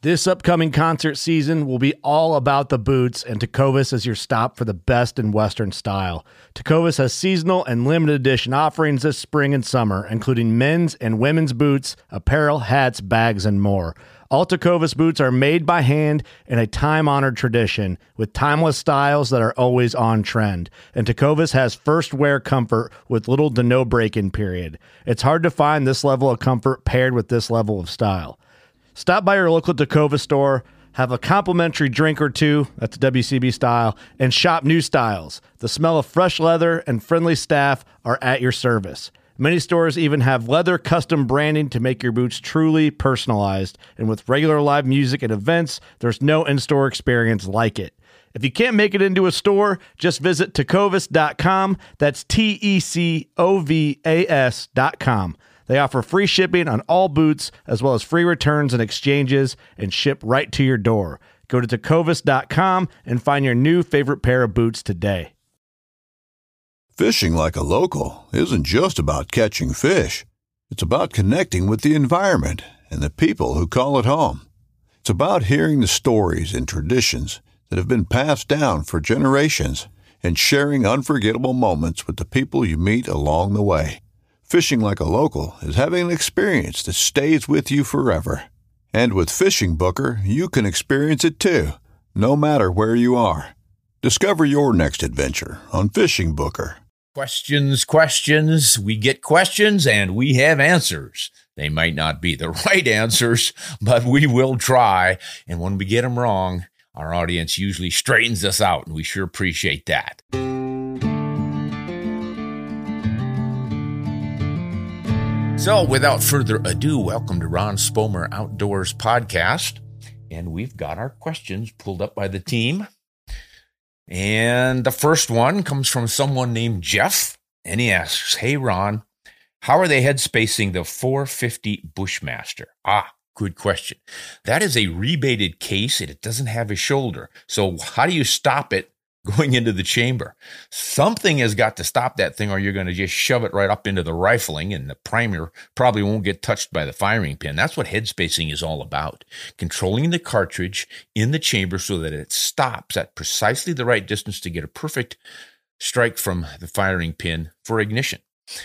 This upcoming concert season will be all about the boots, and Tecovas is your stop for the best in Western style. Tecovas has seasonal and limited edition offerings this spring and summer, including men's and women's boots, apparel, hats, bags, and more. All Tecovas boots are made by hand in a time-honored tradition with timeless styles that are always on trend. And Tecovas has first wear comfort with little to no break-in period. It's hard to find this level of comfort paired with this level of style. Stop by your local Tecovas store, have a complimentary drink or two, that's WCB style, and shop new styles. The smell of fresh leather and friendly staff are at your service. Many stores even have leather custom branding to make your boots truly personalized. And with regular live music and events, there's no in-store experience like it. If you can't make it into a store, just visit tecovas.com. That's TECOVAS.com. They offer free shipping on all boots, as well as free returns and exchanges, and ship right to your door. Go to tecovas.com and find your new favorite pair of boots today. Fishing like a local isn't just about catching fish. It's about connecting with the environment and the people who call it home. It's about hearing the stories and traditions that have been passed down for generations and sharing unforgettable moments with the people you meet along the way. Fishing like a local is having an experience that stays with you forever. And with Fishing Booker, you can experience it too, no matter where you are. Discover your next adventure on Fishing Booker. Questions. We get questions and we have answers. They might not be the right answers, but we will try. And when we get them wrong, our audience usually straightens us out, and we sure appreciate that. So without further ado, welcome to Ron Spomer Outdoors Podcast. And we've got our questions pulled up by the team. And the first one comes from someone named Jeff. And he asks, hey, Ron, how are they head spacing the 450 Bushmaster? Good question. That is a rebated case, and it doesn't have a shoulder. So how do you stop it going into the chamber? Something has got to stop that thing, or you're going to just shove it right up into the rifling, and the primer probably won't get touched by the firing pin. That's what head spacing is all about. Controlling the cartridge in the chamber so that it stops at precisely the right distance to get a perfect strike from the firing pin for ignition.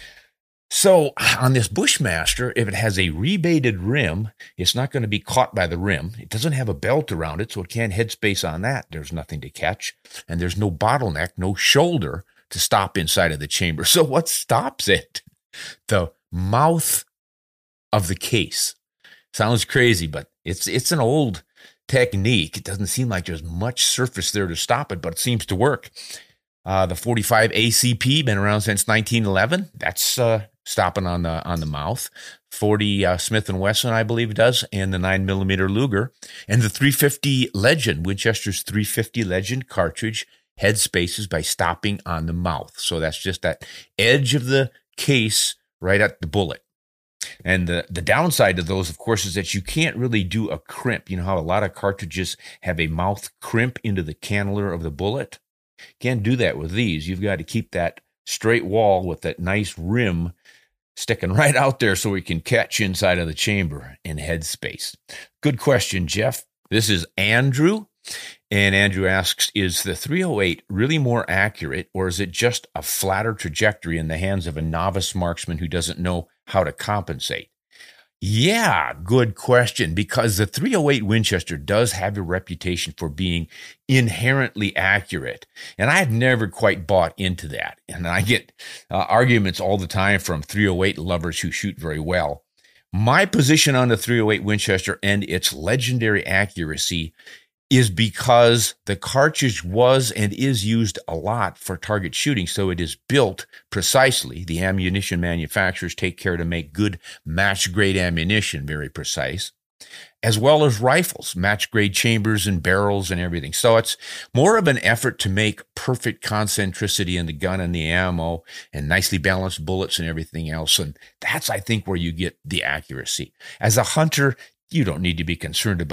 So on this Bushmaster, if it has a rebated rim, it's not going to be caught by the rim. It doesn't have a belt around it, so it can't headspace on that. There's nothing to catch, and there's no bottleneck, no shoulder to stop inside of the chamber. So what stops it? The mouth of the case. Sounds crazy, but it's an old technique. It doesn't seem like there's much surface there to stop it, but it seems to work. The 45 ACP, been around since 1911. That's stopping on the mouth. 40 Smith & Wesson, I believe it does, and the 9mm Luger. And the 350 Legend, Winchester's 350 Legend cartridge, head spaces by stopping on the mouth. So that's just that edge of the case right at the bullet. And the downside of those, of course, is that you can't really do a crimp. You know how a lot of cartridges have a mouth crimp into the cannula of the bullet? Can't do that with these. You've got to keep that straight wall with that nice rim sticking right out there so we can catch inside of the chamber in headspace. Good question, Jeff. This is Andrew. And Andrew asks, is the 308 really more accurate, or is it just a flatter trajectory in the hands of a novice marksman who doesn't know how to compensate? Yeah, good question, because the 308 Winchester does have a reputation for being inherently accurate, and I have never quite bought into that. And I get arguments all the time from 308 lovers who shoot very well. My position on the 308 Winchester and its legendary accuracy is because the cartridge was and is used a lot for target shooting, so it is built precisely. The ammunition manufacturers take care to make good match-grade ammunition, very precise, as well as rifles, match-grade chambers and barrels and everything. So it's more of an effort to make perfect concentricity in the gun and the ammo and nicely balanced bullets and everything else, and that's, I think, where you get the accuracy. As a hunter, you don't need to be concerned about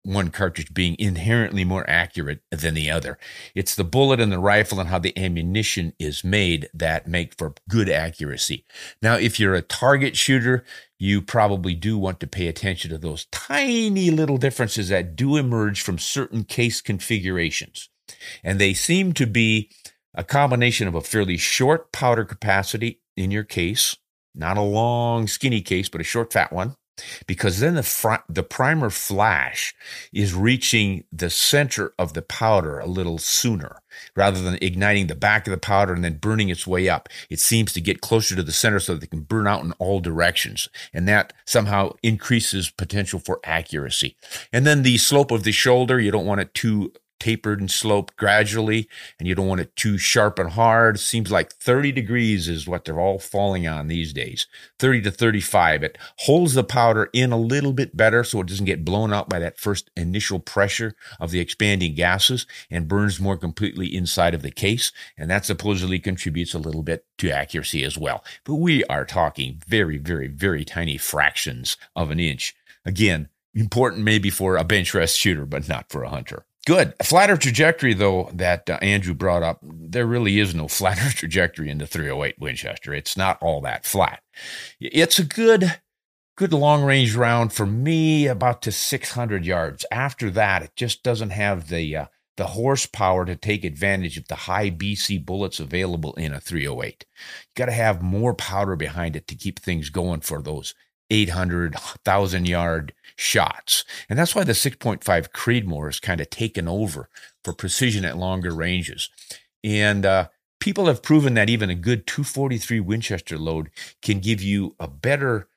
one cartridge being inherently more accurate than the other. It's the bullet and the rifle and how the ammunition is made that make for good accuracy. Now, if you're a target shooter, you probably do want to pay attention to those tiny little differences that do emerge from certain case configurations. And they seem to be a combination of a fairly short powder capacity in your case, not a long, skinny case, but a short, fat one, because then the primer flash is reaching the center of the powder a little sooner. Rather than igniting the back of the powder and then burning its way up, it seems to get closer to the center so that it can burn out in all directions. And that somehow increases potential for accuracy. And then the slope of the shoulder, you don't want it too tapered and sloped gradually, and you don't want it too sharp and hard. Seems like 30 degrees is what they're all falling on these days. 30 to 35. It holds the powder in a little bit better so it doesn't get blown out by that first initial pressure of the expanding gases and burns more completely inside of the case. And that supposedly contributes a little bit to accuracy as well. But we are talking very, very, very tiny fractions of an inch. Again, important maybe for a bench rest shooter, but not for a hunter. Good. A flatter trajectory, though, that Andrew brought up, there really is no flatter trajectory in the 308 Winchester. It's not all that flat. It's a good long-range round for me, about to 600 yards. After that, it just doesn't have the horsepower to take advantage of the high BC bullets available in a 308. You got to have more powder behind it to keep things going for those 800, 1,000-yard shots. And that's why the 6.5 Creedmoor is kind of taken over for precision at longer ranges. And people have proven that even a good 243 Winchester load can give you a better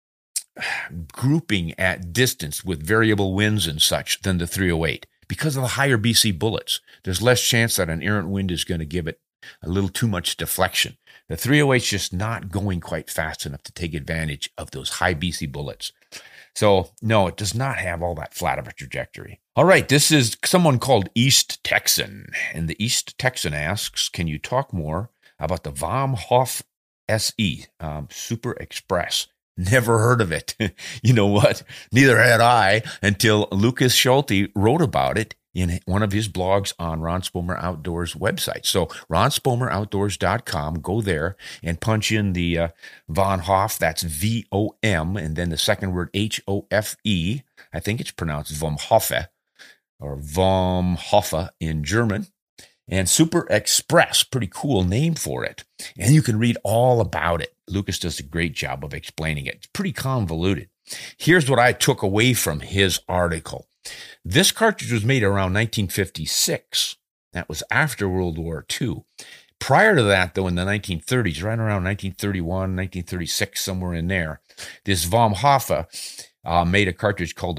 grouping at distance with variable winds and such than the 308. Because of the higher BC bullets, there's less chance that an errant wind is going to give it a little too much deflection. The 308 is just not going quite fast enough to take advantage of those high BC bullets. So, no, it does not have all that flat of a trajectory. All right, this is someone called East Texan. And the East Texan asks, can you talk more about the Vom Hoff SE Super Express? Never heard of it. You know what? Neither had I until Lucas Schulte wrote about it in one of his blogs on Ron Spomer Outdoors website. So RonSpomerOutdoors.com, go there and punch in the Von Hoff, that's V-O-M, and then the second word H-O-F-E. I think it's pronounced Vom Hoffe or Vom Hoffe in German. And Super Express, pretty cool name for it. And you can read all about it. Lucas does a great job of explaining it. It's pretty convoluted. Here's what I took away from his article. This cartridge was made around 1956. That was after World War II. Prior to that, though, in the 1930s, right around 1931, 1936, somewhere in there, this Vom Hoffe made a cartridge called the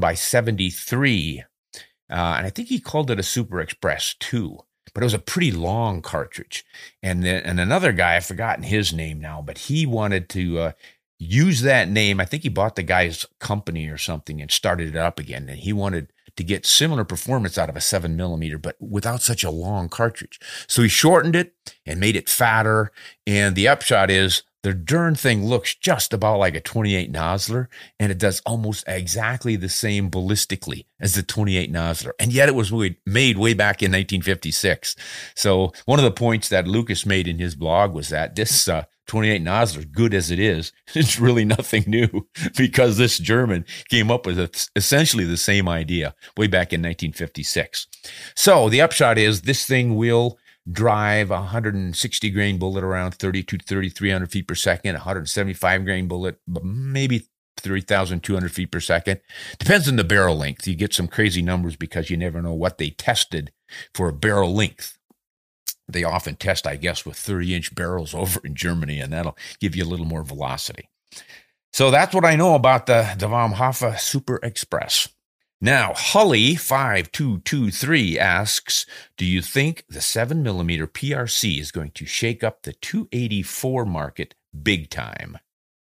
7x73. And I think he called it a Super Express too. But it was a pretty long cartridge. And another guy, I've forgotten his name now, but he wanted to use that name. I think he bought the guy's company or something and started it up again. And he wanted to get similar performance out of a 7mm, but without such a long cartridge. So he shortened it and made it fatter. And the upshot is the darn thing looks just about like a 28 Nosler, and it does almost exactly the same ballistically as the 28 Nosler. And yet it was made way back in 1956. So one of the points that Lucas made in his blog was that this 28 Nosler, good as it is, it's really nothing new because this German came up with essentially the same idea way back in 1956. So the upshot is this thing will drive a 160 grain bullet around 32 to 3,300 feet per second, 175 grain bullet, maybe 3,200 feet per second. Depends on the barrel length. You get some crazy numbers because you never know what they tested for a barrel length. They often test, I guess, with 30-inch barrels over in Germany, and that'll give you a little more velocity. So that's what I know about the Vom Hoffe Super Express. Now, Hully5223 asks, do you think the 7mm PRC is going to shake up the 284 market big time?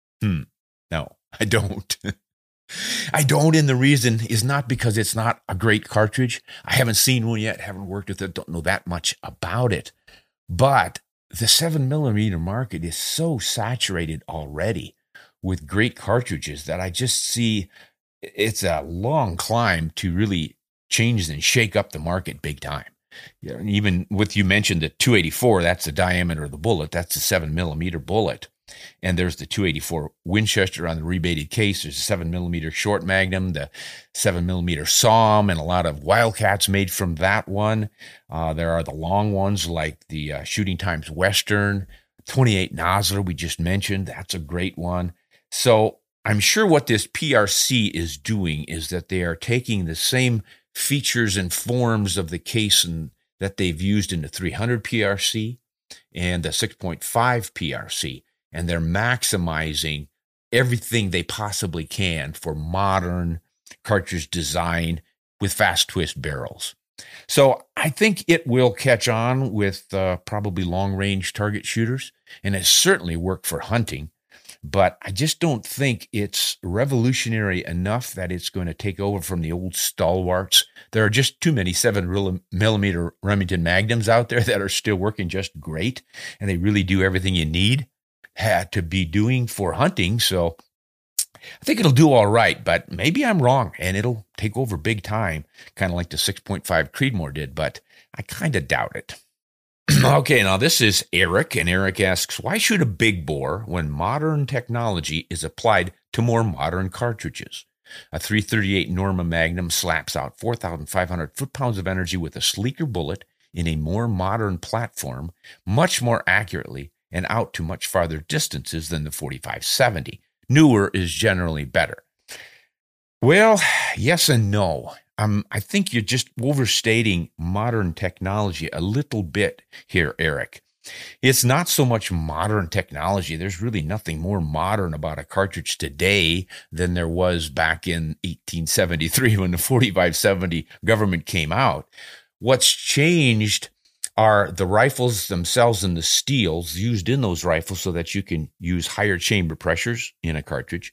No, I don't. I don't, and the reason is not because it's not a great cartridge. I haven't seen one yet, haven't worked with it, don't know that much about it. But the 7mm market is so saturated already with great cartridges that I just see it's a long climb to really change and shake up the market big time. Even with, you mentioned the 284, that's the diameter of the bullet. That's a 7mm bullet. And there's the 284 Winchester on the rebated case. There's a 7mm short magnum, the 7mm SAUM, and a lot of Wildcats made from that one. There are the long ones like the Shooting Times Western, 28 Nosler we just mentioned. That's a great one. So I'm sure what this PRC is doing is that they are taking the same features and forms of the case that they've used in the 300 PRC and the 6.5 PRC, and they're maximizing everything they possibly can for modern cartridge design with fast twist barrels. So I think it will catch on with probably long-range target shooters, and it certainly worked for hunting. But I just don't think it's revolutionary enough that it's going to take over from the old stalwarts. There are just too many 7mm Remington Magnums out there that are still working just great, and they really do everything you need to be doing for hunting. So I think it'll do all right, but maybe I'm wrong, and it'll take over big time, kind of like the 6.5 Creedmoor did, but I kind of doubt it. Okay, now this is Eric, and Eric asks, why shoot a big bore when modern technology is applied to more modern cartridges? A 338 Norma Magnum slaps out 4,500 foot-pounds of energy with a sleeker bullet in a more modern platform, much more accurately and out to much farther distances than the 4570. Newer is generally better. Well, yes and no. I think you're just overstating modern technology a little bit here, Eric. It's not so much modern technology. There's really nothing more modern about a cartridge today than there was back in 1873 when the 4570 government came out. What's changed are the rifles themselves and the steels used in those rifles so that you can use higher chamber pressures in a cartridge.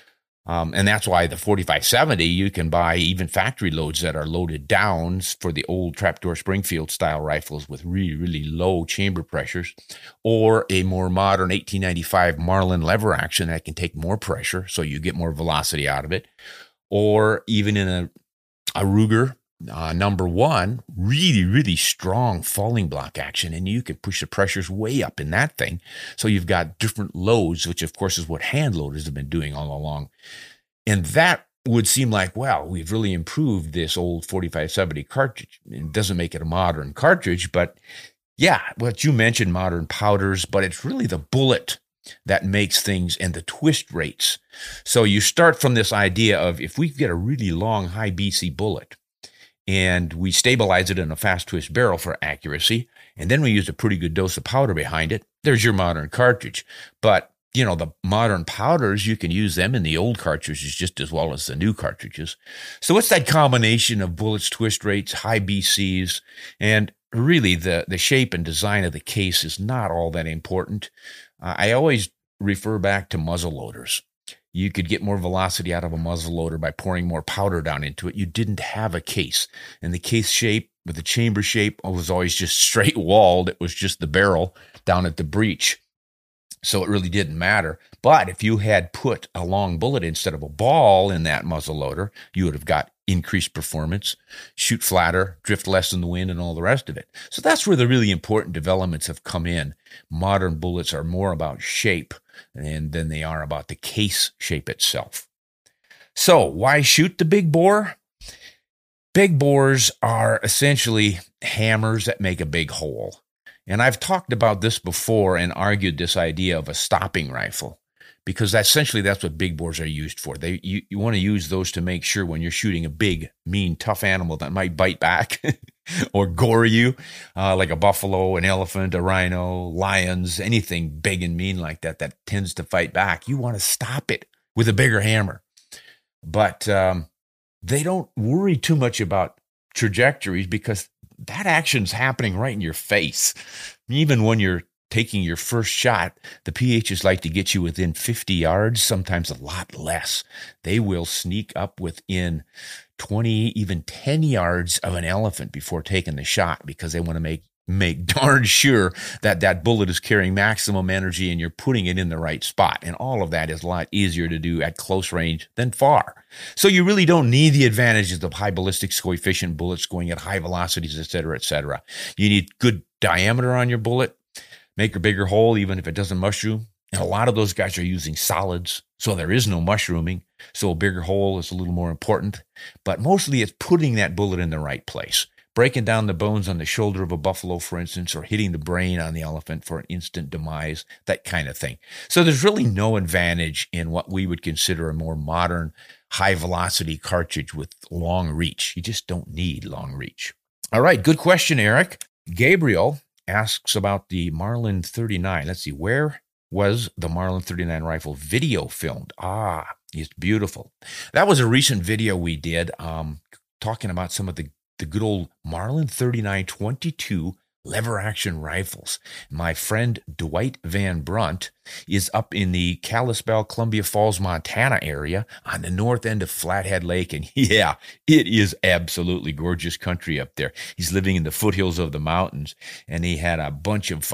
And that's why the 4570, you can buy even factory loads that are loaded down for the old trapdoor Springfield style rifles with really, really low chamber pressures, or a more modern 1895 Marlin lever action that can take more pressure so you get more velocity out of it, or even in a Ruger number one, really, really strong falling block action, and you can push the pressures way up in that thing. So you've got different loads, which of course is what hand loaders have been doing all along. And that would seem like, well, we've really improved this old 4570 cartridge. It doesn't make it a modern cartridge, but yeah, what you mentioned, modern powders, but it's really the bullet that makes things and the twist rates. So you start from this idea of, if we get a really long high BC bullet, and we stabilize it in a fast twist barrel for accuracy, and then we use a pretty good dose of powder behind it, there's your modern cartridge. But, you know, the modern powders, you can use them in the old cartridges just as well as the new cartridges. So it's that combination of bullets, twist rates, high BCs, and really the shape and design of the case is not all that important. I always refer back to muzzle loaders. You could get more velocity out of a muzzle loader by pouring more powder down into it. You didn't have a case. And the case shape with the chamber shape was always just straight walled. It was just the barrel down at the breech. So it really didn't matter. But if you had put a long bullet instead of a ball in that muzzle loader, you would have got increased performance, shoot flatter, drift less in the wind, and all the rest of it. So that's where the really important developments have come in. Modern bullets are more about shape than they are about the case shape itself. So why shoot the big bore? Big bores are essentially hammers that make a big hole. And I've talked about this before and argued this idea of a stopping rifle, because essentially that's what big bores are used for. You want to use those to make sure when you're shooting a big, mean, tough animal that might bite back or gore you, like a buffalo, an elephant, a rhino, lions, anything big and mean like that tends to fight back. You want to stop it with a bigger hammer. But they don't worry too much about trajectories because that action's happening right in your face. Even when you're taking your first shot, the PHs like to get you within 50 yards, sometimes a lot less. They will sneak up within 20, even 10 yards of an elephant before taking the shot because they want to make make darn sure that that bullet is carrying maximum energy and you're putting it in the right spot. And all of that is a lot easier to do at close range than far. So you really don't need the advantages of high ballistics coefficient bullets going at high velocities, et cetera, et cetera. You need good diameter on your bullet, make a bigger hole even if it doesn't mushroom. And a lot of those guys are using solids, so there is no mushrooming. So a bigger hole is a little more important. But mostly it's putting that bullet in the right place. Breaking down the bones on the shoulder of a buffalo, for instance, or hitting the brain on the elephant for an instant demise, that kind of thing. So there's really no advantage in what we would consider a more modern, high-velocity cartridge with long reach. You just don't need long reach. All right, good question, Eric. Gabriel asks about the Marlin 39. Let's see, where was the Marlin 39 rifle video filmed? It's beautiful. That was a recent video we did talking about some of the good old Marlin 39 22 lever action rifles. My friend Dwight Van Brunt is up in the Kalispell, Columbia Falls, Montana area on the north end of Flathead Lake. And yeah, it is absolutely gorgeous country up there. He's living in the foothills of the mountains, and he had a bunch of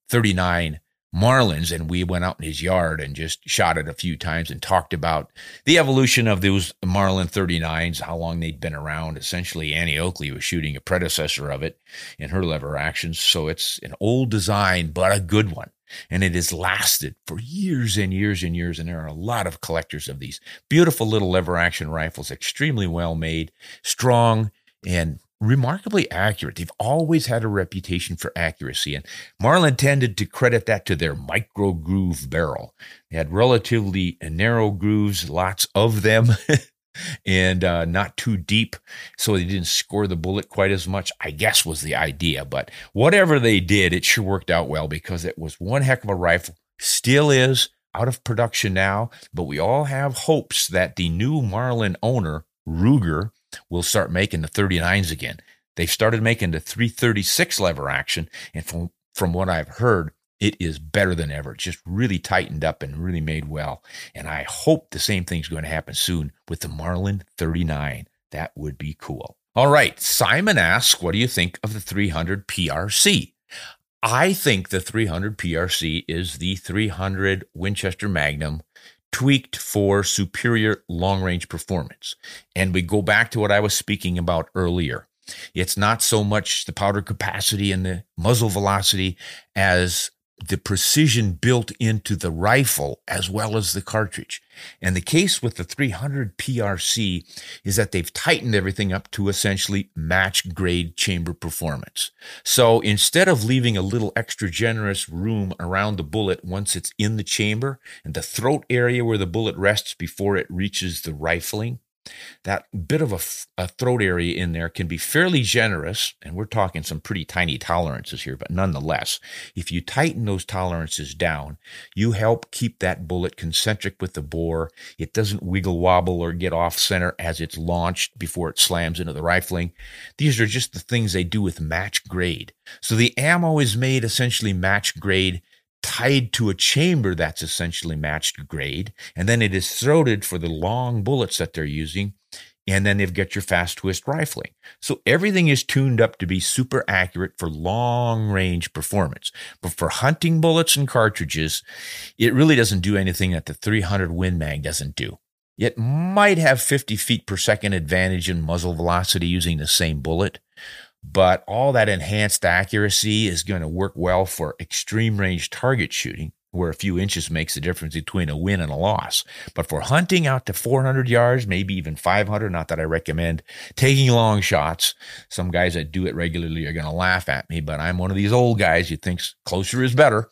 39 Marlins, and we went out in his yard and just shot it a few times and talked about the evolution of those Marlin 39s, how long they'd been around. Essentially, Annie Oakley was shooting a predecessor of it in her lever actions. So it's an old design, but a good one. And it has lasted for years and years and years. And there are a lot of collectors of these beautiful little lever action rifles, extremely well made, strong, and remarkably accurate. They've always had a reputation for accuracy, and Marlin tended to credit that to their micro groove barrel. They had relatively narrow grooves, lots of them, and not too deep, so they didn't score the bullet quite as much, I guess was the idea. But whatever they did, it sure worked out well, because it was one heck of a rifle. Still is, out of production now, but we all have hopes that the new Marlin owner, Ruger, will start making the 39s again. They've started making the 336 lever action, and from what I've heard, it is better than ever. It's just really tightened up and really made well. And I hope the same thing's going to happen soon with the Marlin 39. That would be cool. All right, Simon asks, what do you think of the 300 PRC? I think the 300 PRC is the 300 Winchester Magnum tweaked for superior long-range performance. And we go back to what I was speaking about earlier. It's not so much the powder capacity and the muzzle velocity as the precision built into the rifle as well as the cartridge. And the case with the 300 PRC is that they've tightened everything up to essentially match grade chamber performance. So instead of leaving a little extra generous room around the bullet once it's in the chamber and the throat area where the bullet rests before it reaches the rifling, that bit of a throat area in there can be fairly generous, and we're talking some pretty tiny tolerances here, but nonetheless, if you tighten those tolerances down, you help keep that bullet concentric with the bore. It doesn't wiggle wobble or get off center as it's launched before it slams into the rifling. These are just the things they do with match grade. So the ammo is made essentially match grade, tied to a chamber that's essentially matched grade, and then it is throated for the long bullets that they're using, and then they've got your fast twist rifling. So everything is tuned up to be super accurate for long range performance. But for hunting bullets and cartridges, it really doesn't do anything that the 300 Win Mag doesn't do. It might have 50 feet per second advantage in muzzle velocity using the same bullet, but all that enhanced accuracy is going to work well for extreme range target shooting, where a few inches makes the difference between a win and a loss. But for hunting out to 400 yards, maybe even 500, not that I recommend taking long shots. Some guys that do it regularly are going to laugh at me, but I'm one of these old guys who thinks closer is better.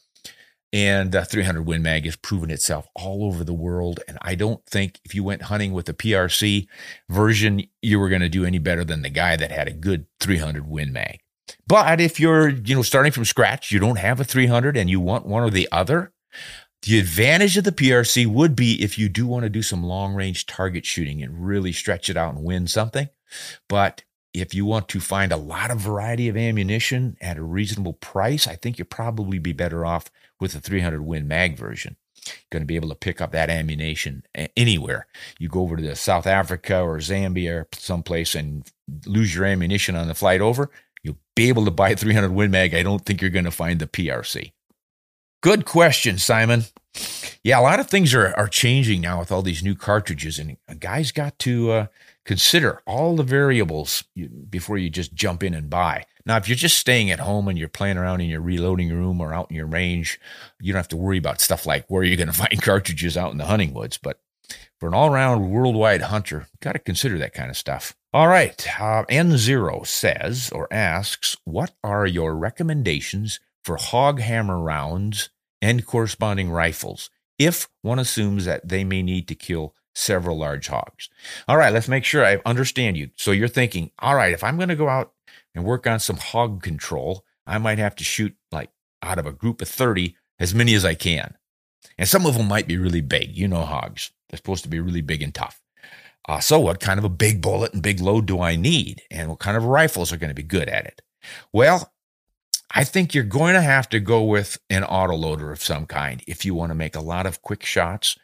And 300 Win Mag has proven itself all over the world. And I don't think if you went hunting with the PRC version, you were going to do any better than the guy that had a good 300 Win Mag. But if you're, starting from scratch, you don't have a 300 and you want one or the other, the advantage of the PRC would be if you do want to do some long-range target shooting and really stretch it out and win something. But if you want to find a lot of variety of ammunition at a reasonable price, I think you'll probably be better off with the 300 Win Mag version. Going to be able to pick up that ammunition anywhere. You go over to South Africa or Zambia or someplace and lose your ammunition on the flight over, you'll be able to buy a 300 Win Mag. I don't think you're going to find the PRC. Good question, Simon. Yeah, a lot of things are changing now with all these new cartridges, and a guy's got to consider all the variables before you just jump in and buy. Now, if you're just staying at home and you're playing around in your reloading room or out in your range, you don't have to worry about stuff like where you're going to find cartridges out in the hunting woods. But for an all-around worldwide hunter, got to consider that kind of stuff. All right, N0 says or asks, what are your recommendations for hog hammer rounds and corresponding rifles if one assumes that they may need to kill several large hogs? All right, let's make sure I understand you. So you're thinking, all right, if I'm going to go out and work on some hog control, I might have to shoot like out of a group of 30, as many as I can. And some of them might be really big. You know, hogs, they're supposed to be really big and tough. So what kind of a big bullet and big load do I need? And what kind of rifles are going to be good at it? Well, I think you're going to have to go with an autoloader of some kind if you want to make a lot of quick shots,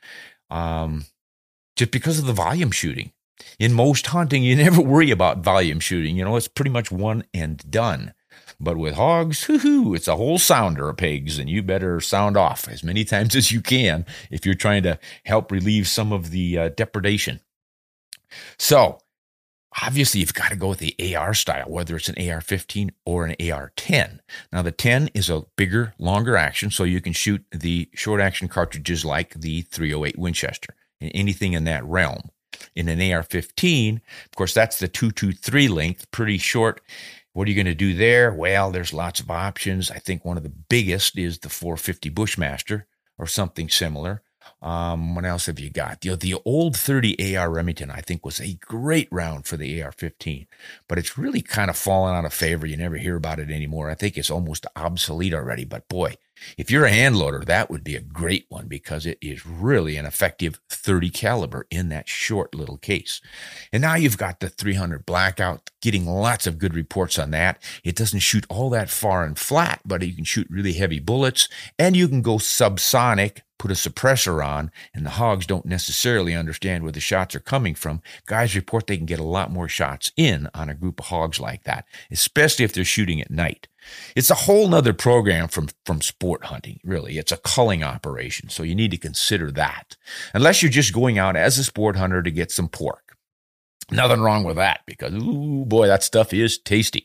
just because of the volume shooting. In most hunting, you never worry about volume shooting. You know, it's pretty much one and done. But with hogs, it's a whole sounder of pigs, and you better sound off as many times as you can if you're trying to help relieve some of the depredation. So, obviously, you've got to go with the AR style, whether it's an AR-15 or an AR-10. Now, the 10 is a bigger, longer action, so you can shoot the short-action cartridges like the .308 Winchester and anything in that realm. In an AR-15, of course, that's the 223 length, pretty short. What are you going to do there? Well, there's lots of options. I think one of the biggest is the 450 Bushmaster or something similar. What else have you got? The old 30 AR Remington, I think, was a great round for the AR-15, but it's really kind of fallen out of favor. You never hear about it anymore. I think it's almost obsolete already, but boy, if you're a hand loader, that would be a great one because it is really an effective 30 caliber in that short little case. And now you've got the 300 Blackout, getting lots of good reports on that. It doesn't shoot all that far and flat, but you can shoot really heavy bullets, and you can go subsonic, put a suppressor on, and the hogs don't necessarily understand where the shots are coming from. Guys report they can get a lot more shots in on a group of hogs like that, especially if they're shooting at night. It's a whole nother program from sport hunting, really. It's a culling operation, so you need to consider that. Unless you're just going out as a sport hunter to get some pork. Nothing wrong with that because, ooh, boy, that stuff is tasty.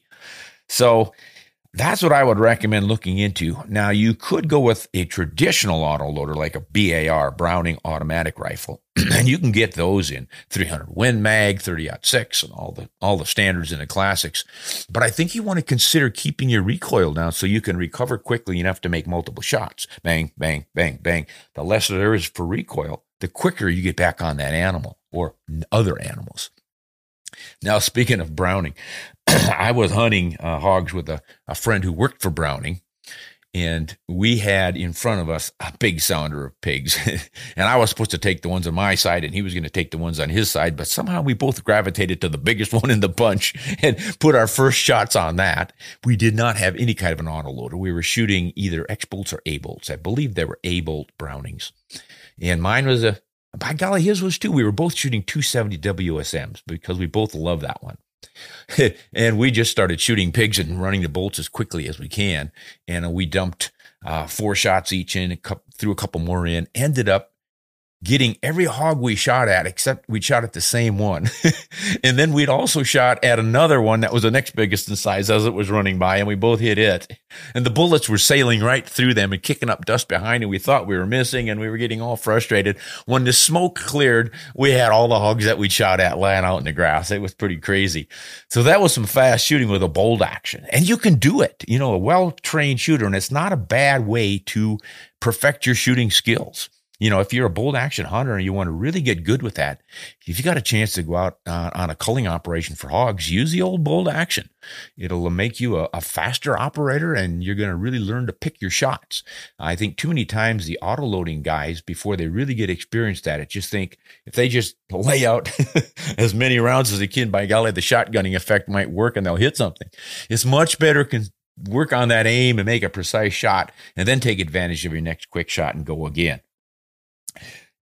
So that's what I would recommend looking into. Now, you could go with a traditional autoloader like a BAR, Browning Automatic Rifle, and you can get those in 300 Win Mag, 30-06, and all the standards and the classics. But I think you want to consider keeping your recoil down so you can recover quickly enough to make multiple shots. Bang, bang, bang, bang. The less there is for recoil, the quicker you get back on that animal or other animals. Now, speaking of Browning, I was hunting hogs with a friend who worked for Browning, and we had in front of us a big sounder of pigs. And I was supposed to take the ones on my side, and he was going to take the ones on his side, but somehow we both gravitated to the biggest one in the bunch and put our first shots on that. We did not have any kind of an autoloader. We were shooting either X-bolts or A-bolts. I believe they were A-bolt Brownings. And mine was by golly, his was too. We were both shooting 270 WSMs because we both love that one. And we just started shooting pigs and running the bolts as quickly as we can. And we dumped 4 shots each in, threw a couple more in, ended up getting every hog we shot at, except we shot at the same one. And then we'd also shot at another one that was the next biggest in size as it was running by, and we both hit it. And the bullets were sailing right through them and kicking up dust behind, and we thought we were missing, and we were getting all frustrated. When the smoke cleared, we had all the hogs that we'd shot at lying out in the grass. It was pretty crazy. So that was some fast shooting with a bolt action. And you can do it, a well-trained shooter, and it's not a bad way to perfect your shooting skills. If you're a bolt action hunter and you want to really get good with that, if you got a chance to go out on a culling operation for hogs, use the old bolt action. It'll make you a faster operator, and you're going to really learn to pick your shots. I think too many times the autoloading guys, before they really get experienced at it, just think if they just lay out as many rounds as they can, by golly, the shotgunning effect might work and they'll hit something. It's much better work on that aim and make a precise shot and then take advantage of your next quick shot and go again.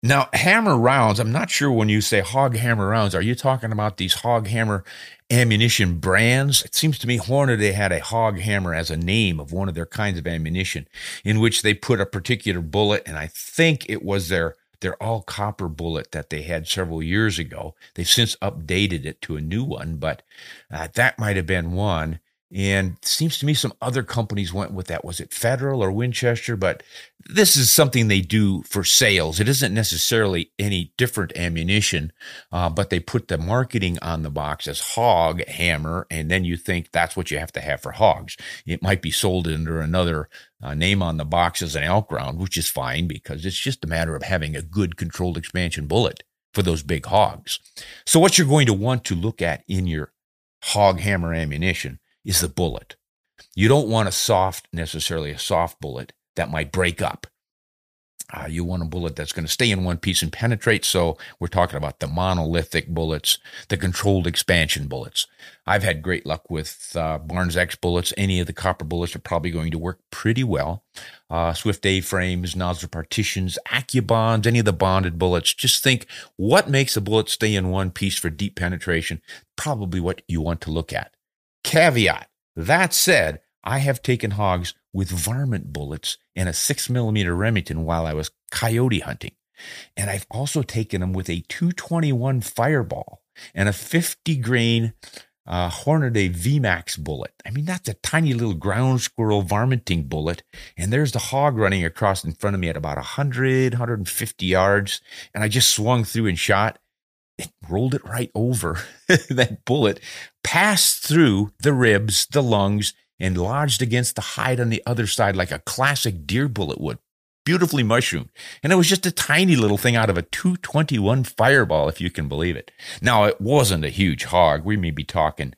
Now, hammer rounds, I'm not sure when you say hog hammer rounds, are you talking about these hog hammer ammunition brands? It seems to me Hornady had a hog hammer as a name of one of their kinds of ammunition in which they put a particular bullet, and I think it was their all copper bullet that they had several years ago. They've since updated it to a new one, but that might have been one. And it seems to me some other companies went with that. Was it Federal or Winchester? But this is something they do for sales. It isn't necessarily any different ammunition, but they put the marketing on the box as hog hammer, and then you think that's what you have to have for hogs. It might be sold under another name on the box as an elk round, which is fine because it's just a matter of having a good controlled expansion bullet for those big hogs. So what you're going to want to look at in your hog hammer ammunition is the bullet. You don't want necessarily a soft bullet that might break up. You want a bullet that's going to stay in one piece and penetrate. So we're talking about the monolithic bullets, the controlled expansion bullets. I've had great luck with Barnes X bullets. Any of the copper bullets are probably going to work pretty well. Swift A-frames, nozzle partitions, AccuBonds, any of the bonded bullets. Just think, what makes a bullet stay in one piece for deep penetration? Probably what you want to look at. Caveat, that said, I have taken hogs with varmint bullets and a 6mm Remington while I was coyote hunting. And I've also taken them with a 221 Fireball and a 50 grain Hornady VMAX bullet. I mean, that's a tiny little ground squirrel varminting bullet. And there's the hog running across in front of me at about 150 yards. And I just swung through and shot. It rolled it right over. That bullet passed through the ribs, the lungs, and lodged against the hide on the other side like a classic deer bullet would. Beautifully mushroomed. And it was just a tiny little thing out of a 221 Fireball, if you can believe it. Now, it wasn't a huge hog. We may be talking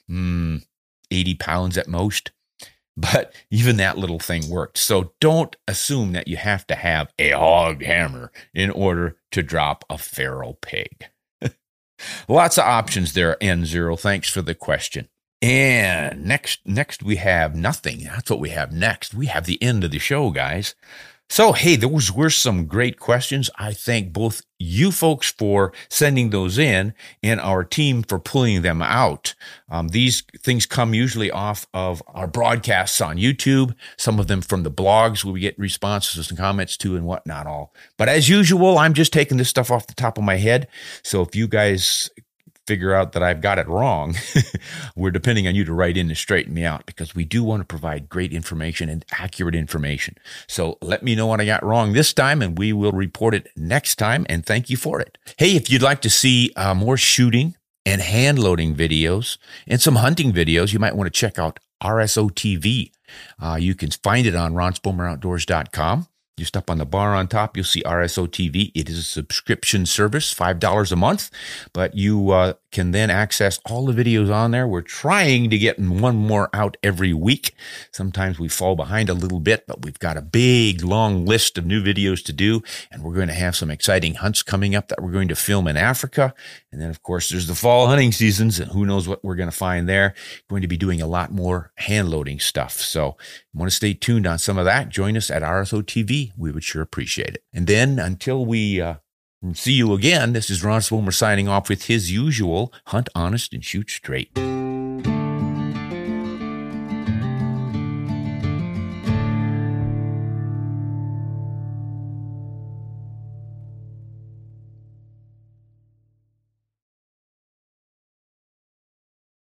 80 pounds at most. But even that little thing worked. So don't assume that you have to have a hog hammer in order to drop a feral pig. Lots of options there, N0. Thanks for the question. And next we have nothing. That's what we have next. We have the end of the show, guys. So, hey, those were some great questions. I thank both you folks for sending those in and our team for pulling them out. These things come usually off of our broadcasts on YouTube, some of them from the blogs where we get responses and comments to and whatnot all. But as usual, I'm just taking this stuff off the top of my head. So if you guys figure out that I've got it wrong, we're depending on you to write in and straighten me out because we do want to provide great information and accurate information. So let me know what I got wrong this time and we will report it next time, and thank you for it. Hey, if you'd like to see more shooting and hand loading videos and some hunting videos, you might want to check out RSO TV. You can find it on RonSpomerOutdoors.com. Just up on the bar on top, you'll see RSO TV. It is a subscription service, $5 a month, but you can then access all the videos on there. We're trying to get one more out every week. Sometimes we fall behind a little bit, but we've got a big, long list of new videos to do, and we're going to have some exciting hunts coming up that we're going to film in Africa. And then, of course, there's the fall hunting seasons, and who knows what we're going to find there. We're going to be doing a lot more hand loading stuff. So you want to stay tuned on some of that. Join us at RSO TV. We would sure appreciate it. And then until we see you again, this is Ron Spomer signing off with his usual hunt honest and shoot straight.